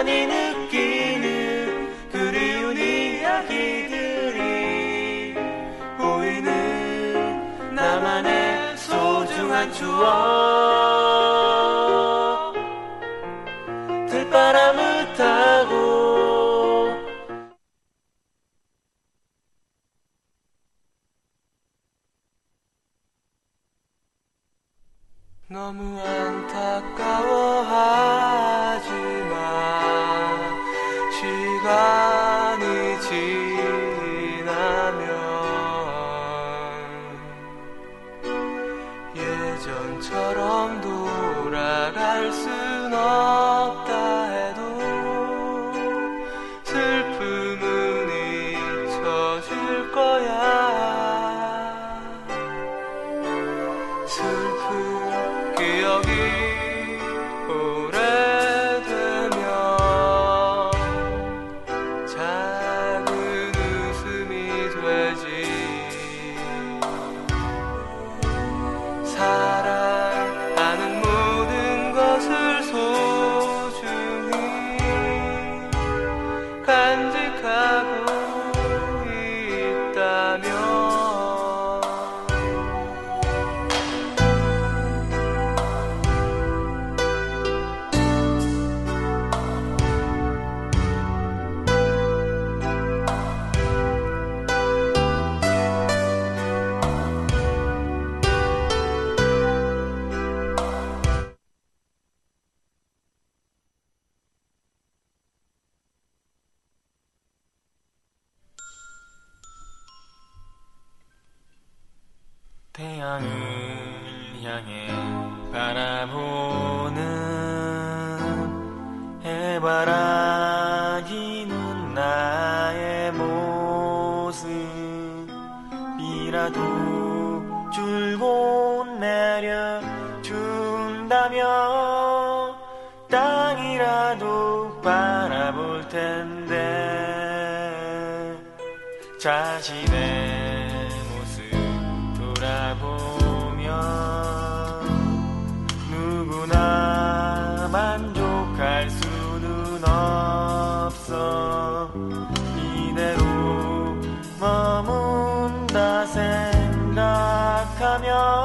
나란히 느끼는 그리운 이야기들이 보이는 나만의 소중한 추억. 들바람을 타고 너무 안타까워하지마. 시간이 지나면 예전처럼 돌아갈 순 없다 해도 슬픔은 잊혀질 거야. 슬픈 기억이 오래되면 작은 웃음이 되지. 사랑하는 모든 것을 소중히 간직하고 있다면 태양을 향해 바라보는 해바라기는 나의 모습이라도 줄곧 내려준다면 땅이라도 바라볼 텐데 자신의 보면 누구나 만족할 수는 없어. 이대로 머문다 생각하면